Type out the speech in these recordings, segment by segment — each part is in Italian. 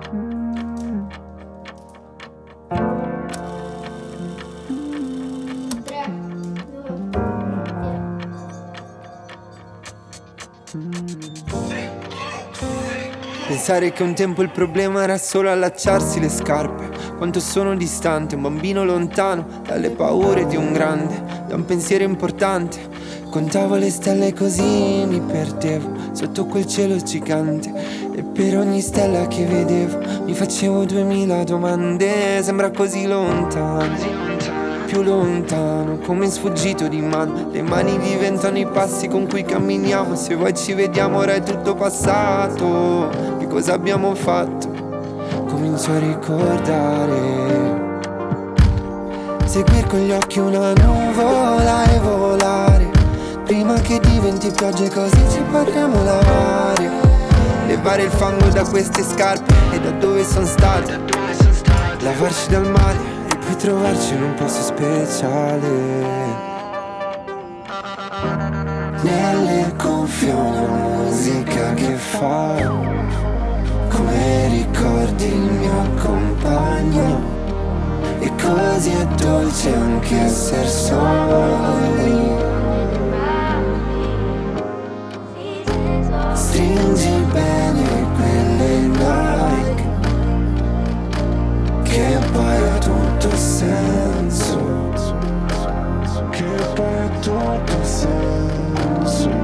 Pensare che un tempo il problema era solo allacciarsi le scarpe. Quanto sono distante, un bambino lontano dalle paure di un grande, da un pensiero importante. Contavo le stelle così mi perdevo sotto quel cielo gigante, e per ogni stella che vedevo mi facevo 2000 domande. Sembra così lontano, più lontano, come sfuggito di mano. Le mani diventano i passi con cui camminiamo. Se vuoi ci vediamo, ora è tutto passato. Che cosa abbiamo fatto? Comincio a ricordare. Seguir con gli occhi una nuvola e volare, prima che diventi pioggia, così ci potremo lavare. Levare il fango da queste scarpe e da dove sono stato. Lavarci dal male e poi trovarci in un posto speciale. Nelle cuffie una musica che fa come ricordi il mio compagno. E così è dolce anche essere soli. Stringi bene quelle Nike, che poi ha tutto senso. Che poi ha tutto senso.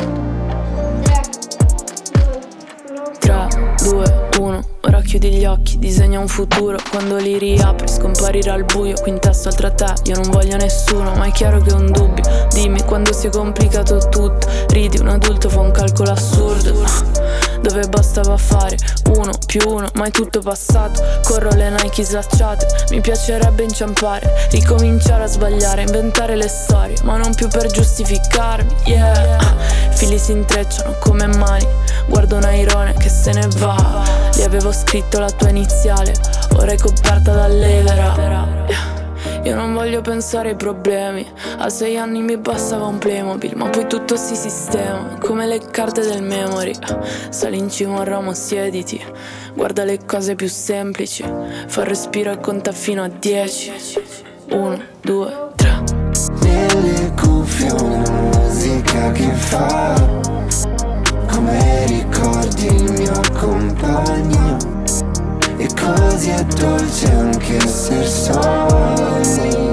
3, 2, 1. Ora chiudi gli occhi, disegna un futuro. Quando li riapri scomparirà il buio. Qui in testa oltre a te io non voglio nessuno, ma è chiaro che è un dubbio. Dimmi quando si è complicato tutto. Ridi, un adulto fa un calcolo assurdo, dove bastava fare 1 più 1, ma è tutto passato. Corro le Nike slacciate, mi piacerebbe inciampare, ricominciare a sbagliare, inventare le storie, ma non più per giustificarmi, yeah. Fili si intrecciano come mani, guardo un airone che se ne va. Gli avevo scritto la tua iniziale, ora è coperta dall'edera. Io non voglio pensare ai problemi. A 6 anni mi bastava un Playmobil, ma poi tutto si sistema come le carte del memory. Sali in cima a un ramo, siediti, guarda le cose più semplici, fa il respiro e conta fino a 10. 1, 2, 3. Nelle cuffie una musica che fa come ricordi il mio compagno. E così è dolce anche essere soli.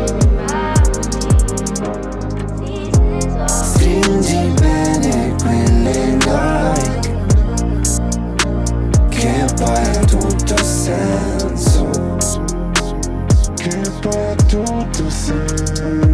Stringi bene quelle Nike, che poi ha tutto senso. Che poi ha tutto senso.